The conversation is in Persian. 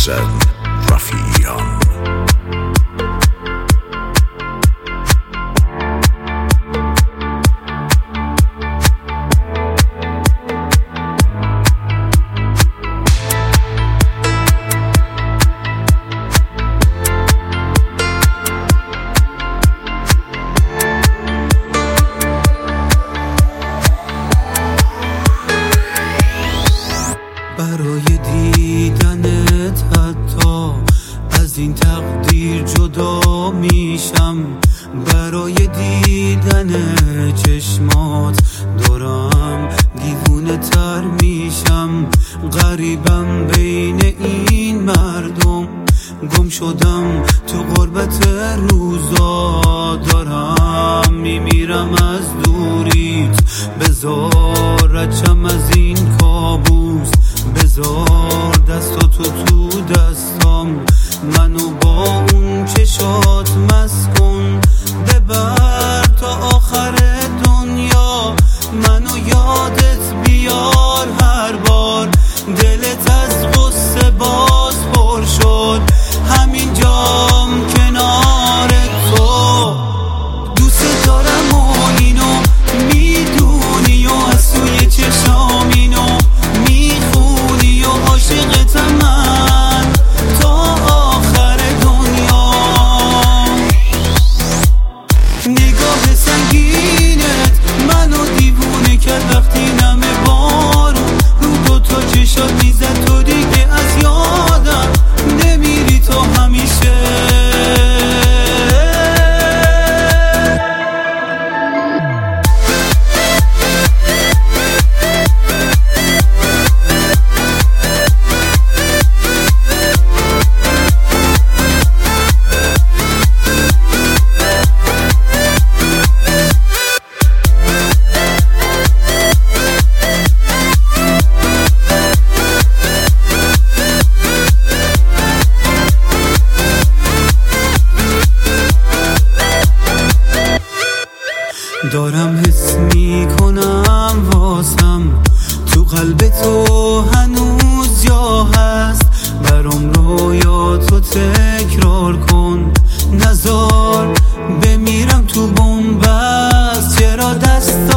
محسن رفیعیان. برای دیدنت حتی از این تقدیر جدا میشم، برای دیدن چشمات دارم دیوونه تر میشم. غریبم بین این مردم، گم شدم تو غربت روزا، دارم میمیرم از دوریت. بذار رچم از این کابوس، بذار دستاتو تو دستام، منو با اون چشات مست کن. ببر تا آخر دنیا، منو یادت بیار هر بار. دلت از غصه باز پر شد، همین جام کنار تو. دوست دارم و اینو میدونی و از توی چشام اینو میخونی و عاشقتم من تا آخر دنیا. نگاه سنگینت منو دیوونه کرد وقتی نمه بارون رو دوتا چشات میزد. تو دیگه از یادم نمیری تو همیشه. دارم حس میکنم واسم تو قلب تو هنوز جا هست. برام رویاتو تکرار کن، نزار بمیرم تو بنبست. چرا دست